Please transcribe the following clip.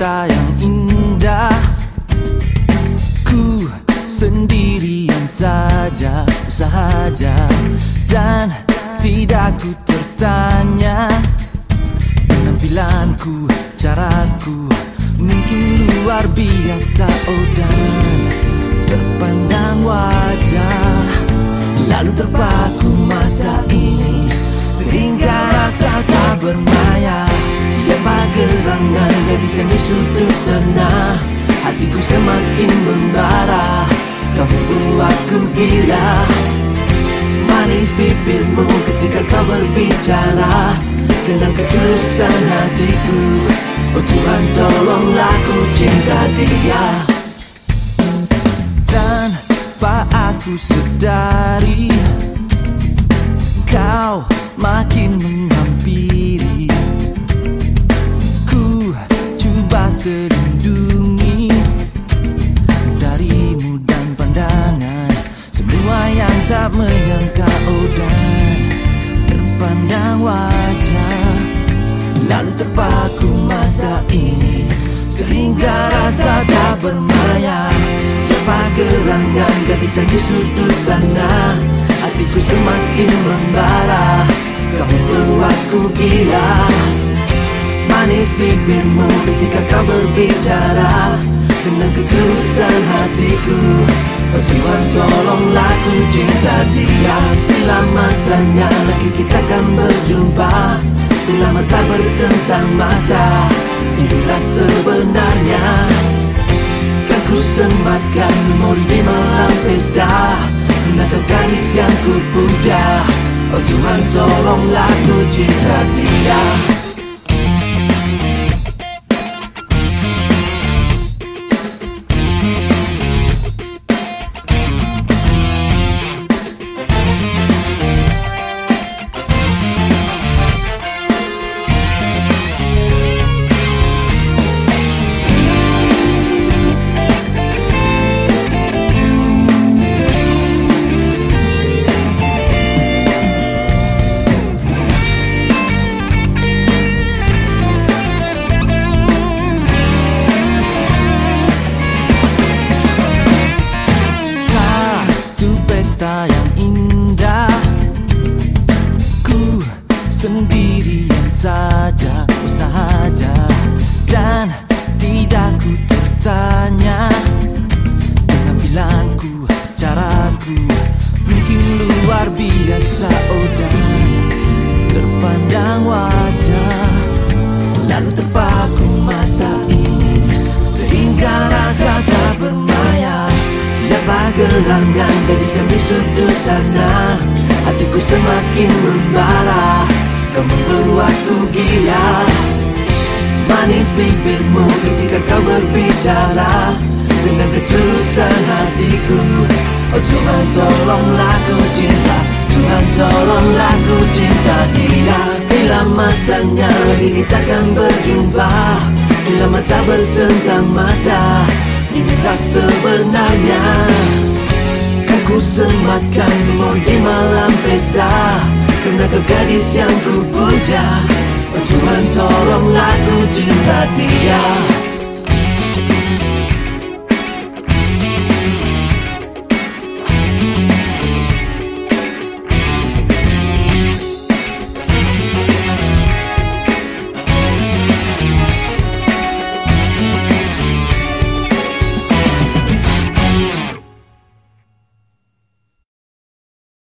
pesta yang indah. Ku sendirian saja, sahaja, dan tidak ku tertanya. Penampilanku, caraku mungkin luar biasa, oh, dan terpandang wajah, lalu terpaku mata ini sehingga rasa tak bermaya. Siapa gerangan gadis yang di sudut sana? Hatiku semakin membara, kamu buatku gila. Manis bibirmu ketika kau berbicara dengan ketulusan hatiku. Oh Tuhan, tolonglah ku cinta dia. Tanpa aku sedari, kau makin menghampiri. Ku coba selindungi darimu dan pandangan semua yang tak menyangka, oh, dan terpandang wajah, lalu terpaku mata ini sehingga rasa tak bermaya. Siapa gerangan gadis yang di sudut sana? Hatiku semakin membara, kamu buatku gila. Manis bibirmu ketika kau berbicara dengan ketulusan hatiku. Oh Tuhan, tolonglah ku cinta dia. Bila masanya lagi kita akan berjumpa, bila mata bertentang mata, inilah sebenarnya. Kan ku sembatkan mori di malam pesta, menatap gadis yang ku puja. Oh Tuhan, tolonglah ku cinta dia. Pesta yang indah, ku sendirian saja, oh, sahaja, dan tidak ku tertanya. Penampilanku, caraku mungkin luar biasa, oh, dan terpandang wajah, lalu terpaku mata ini sehingga rasa tak bermaya. Siapa gerangan gadis yang di sudut sana? Hatiku semakin membara, kamu buatku gila. Manis bibirmu ketika kau berbicara dengan ketulusan hatiku. Oh Tuhan, tolonglah ku cinta. Tuhan, tolonglah ku cinta dia. Bila masanya lagi kita akan berjumpa, bila mata bertentang mata, inilah sebenarnya. Kan ku sematkanmu di malam pesta, karena kau gadis yang ku puja. Oh Tuhan, tolonglah ku cinta dia.